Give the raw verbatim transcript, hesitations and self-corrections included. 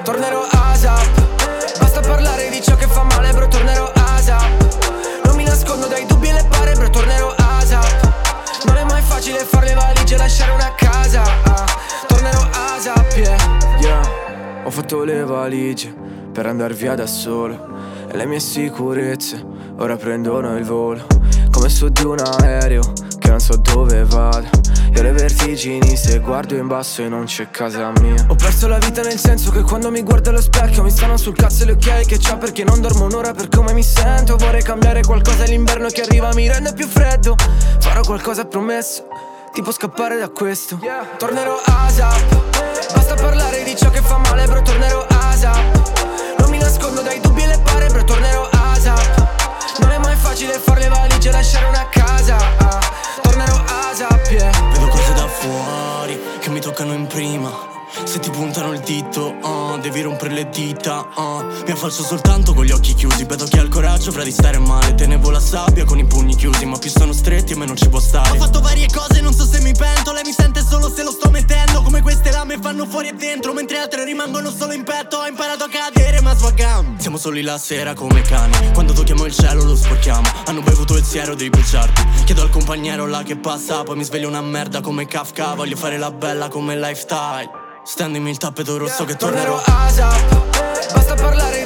tornerò ASAP. Basta parlare di ciò che fa male, bro, tornerò ASAP. Non mi nascondo dai dubbi e le pare, bro, tornerò ASAP. Non è mai facile fare le valigie e lasciare una casa, ah. Tornerò ASAP, yeah. Yeah. Ho fatto le valigie per andar via da solo e le mie sicurezze ora prendono il volo, come su di un aereo che non so dove vada. Io ho le vertigini se guardo in basso e non c'è casa mia. Ho perso la vita nel senso che quando mi guardo allo specchio mi stanno sul cazzo le occhiaie che c'ho, perché non dormo un'ora per come mi sento. Vorrei cambiare qualcosa, l'inverno che arriva mi rende più freddo. Farò qualcosa promesso, tipo scappare da questo. Tornerò ASAP. Basta parlare di ciò che fa male, bro, tornerò ASAP. Non mi nascondo dai dubbi e le pare, bro, tornerò ASAP. Non è mai facile fare le valigie e lasciare una casa, ah. Tornerò ASAP, yeah. Vedo cose da fuori che mi toccano in prima. Se ti puntano il dito, uh, devi rompere le dita, uh. Mi affaccio soltanto con gli occhi chiusi. Vedo chi ha il coraggio fra di stare male. Tenevo la sabbia con i pugni chiusi, ma più sono stretti e meno ci può stare. Ho fatto varie cose, non so se mi pento. Lei mi sente solo se lo sto mettendo. Come queste lame fanno fuori e dentro, mentre altre rimangono solo in petto. Ho imparato a cadere ma svaghiamo. Siamo soli la sera come cani. Quando tocchiamo il cielo lo sporchiamo. Hanno bevuto il siero, devi bruciarti. Chiedo al compagnero là che passa, poi mi sveglio una merda come Kafka. Voglio fare la bella come lifestyle. Stendimi il tappeto rosso, yeah, che tornerò ASAP. Basta parlare